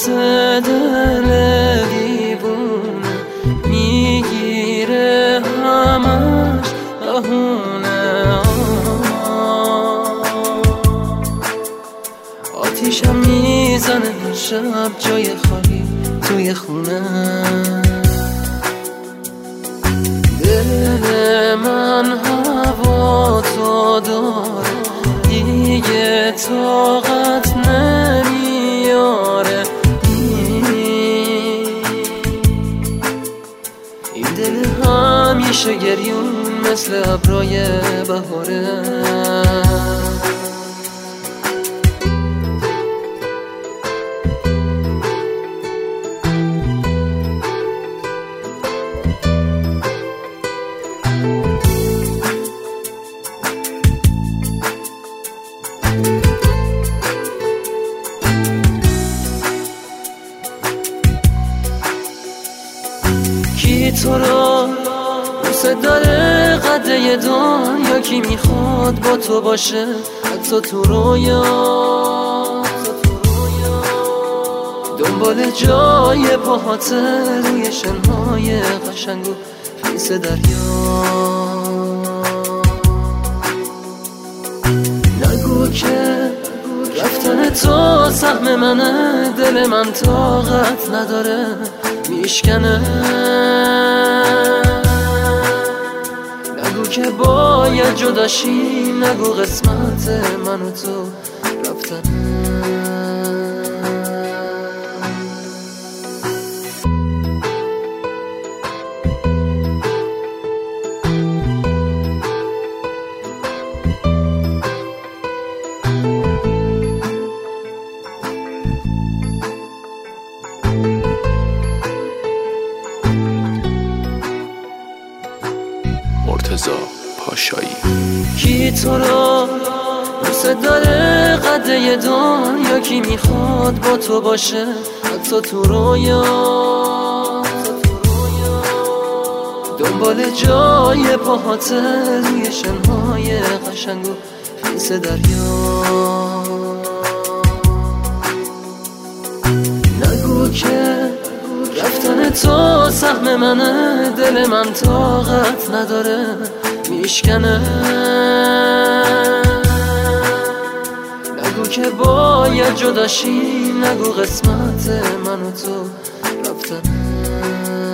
واسه دل دیوونه میگیره همش بهونه. آتیشم میزنه شب جای خالی توی خونه. دل من هوا تو داره دیگه طاقت نمیاره. این دل همیشه گریون مثل ابرای بهاره. کی تو رو دوست داره قده دنیا؟ کی میخواد با تو باشه حتی تو رویا؟ دنبال جای پاهاته روی شنهای قشنگ و خیس دریا. نگو که رفتن تو سهم منه، دل من طاقت نداره میشکنه. نگو که باید جداشی، نگو قسمت من و تو رفتنه. مرتضی پاشایی. کی تو رو دوست داره قده دنیا؟ کی میخواد با تو باشه حتی تو رویا؟ دنبال جای پاهاته روی شنهای قشنگ و خیس دریا. نگو که رفتن تو سهم منه، دل من طاقت نداره میشکنه. نگو که باید جداشی، نگو قسمت من و تو رفتنه.